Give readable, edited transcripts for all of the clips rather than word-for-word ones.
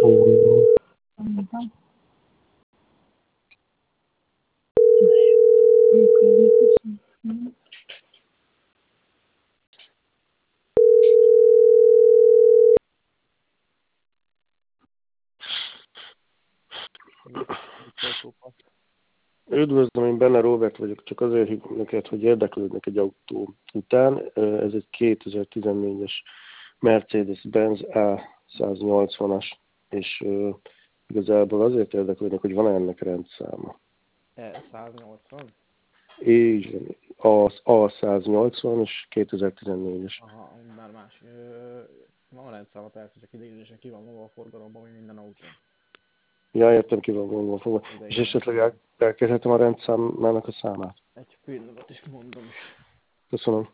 Üdvözlöm, én Benne Robert vagyok, csak azért hívom neked, hogy érdeklődnek egy autó után. Ez egy 2014-es Mercedes-Benz A180-as, és igazából azért érdeklődnek, hogy van-e ennek rendszáma. E180? Így van, az A180 és 2014-es. Aha, már más. Van rendszáma persze, csak ideiglenesen ki van maga a forgalomban, mint minden autó. Ja, értem, ki van vonva fogva. És esetleg elkérhetem a rendszámának a számát? Egy pillanat is mondom is. Köszönöm.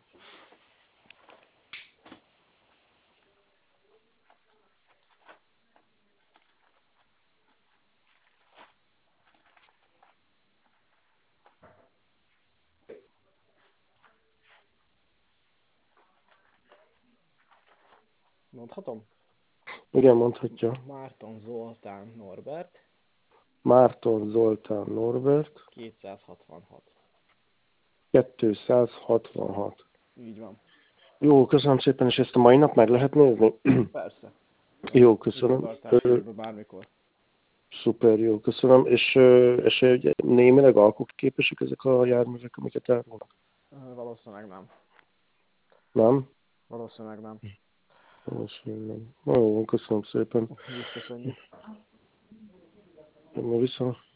Mondhatom? Igen, mondhatja. Márton Zoltán Norbert. Márton Zoltán Norbert. 266. 266. Így van. Jó, köszönöm szépen, és ezt a mai nap meg lehet nézni? Persze. Jó, köszönöm. Udvartartásban bármikor. Szuper, jó, köszönöm. És némileg alkotóképesek ezek a járművek, amiket elmondnak? Valószínűleg nem. Nem? Valószínűleg nem. Valószínűleg nem. Jó, köszönöm szépen. Mi is köszönjük. Viszont.